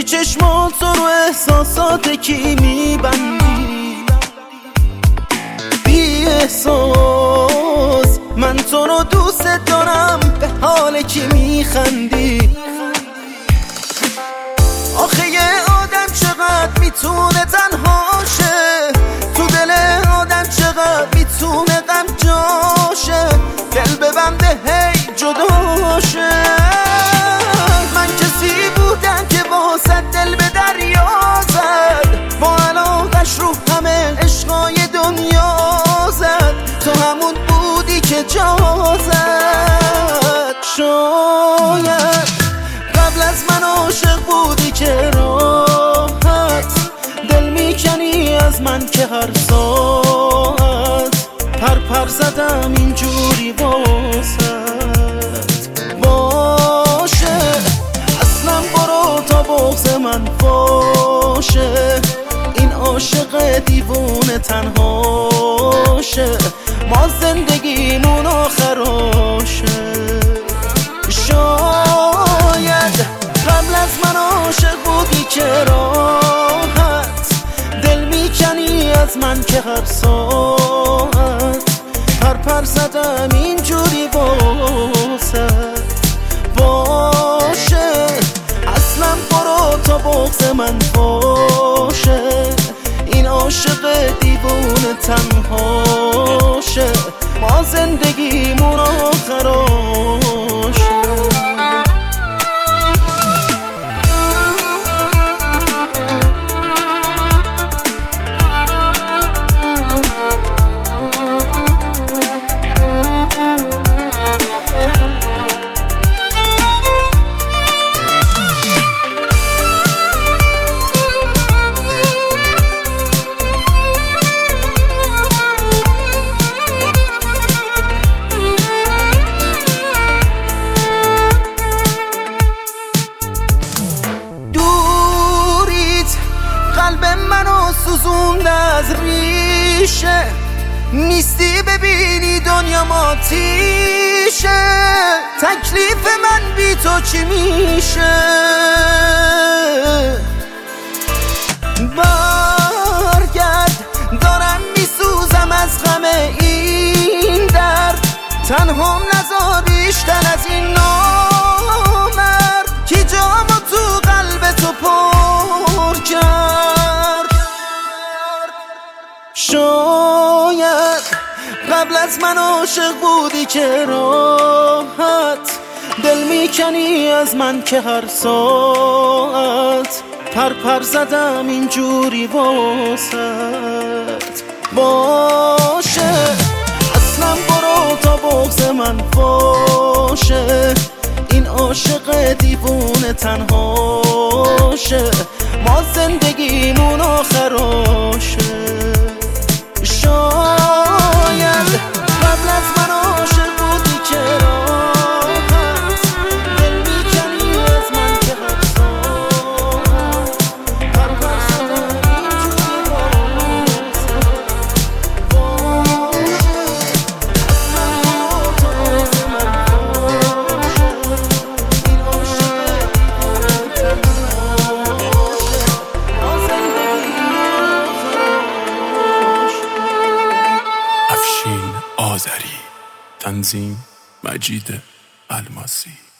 چجوری چشمات رو احساسات کی میبندی؟ بی احساس من تو رو دوست دارم، به حال کی میخندی؟ آخه یه آدم چقدر میتونه تنها شه، تو دل آدم چقدر میتونه غم جاشه، دل ببنده هی جداشه. من کسی بودم که واسه دل به دریا زد، با علاقش رو همه عشقای دنیا زد، تو همون بودی که جا زد. شاید قبل از من عاشق بودی که راحت دل میکنی از من که هر ساعت پر زدم اینجوری واسط. باشه اصلا برو تا بغض من باشه، این عاشق دیوونه تنهاشه، ما زندگیمون آخراشه. شاید قبل از من عاشق بودی که راحت دل میکنی از من که هر ساعت پر زدم اینجوری واسط. باشه اصلا برو تا بغض من باشه، این عاشق دیوونه تنهاشه، ما زندگیمون آخراشه. قلب منو سوزوند از ریشه، نیستی ببینی دنیا ماتیشه، تکلیف من بی تو چی میشه؟ برگرد دارم میسوزم از غم این درد، تنهام نذار بیشتر از این نامرد، کی جامو تو قلب تو پر کرد. شاید قبل از من عاشق بودی که راحت دل میکنی از من که هر ساعت پر زدم اینجوری واسط. باشه اصلا برو تا بغض من باشه، این عاشق دیوونه تنهاشه، ما زندگیمون آخراشه. شاید قبل از من عاشق بودی که راحت دل میکنی از من که هر ساعت پر زدم اینجوری واسط. باشه اصلا برو تا بغض من باشه، این عاشق دیوونه تنهاشه، ما زندگیمون آخراشه. افشین آذری، تنظیم مجید الماسی.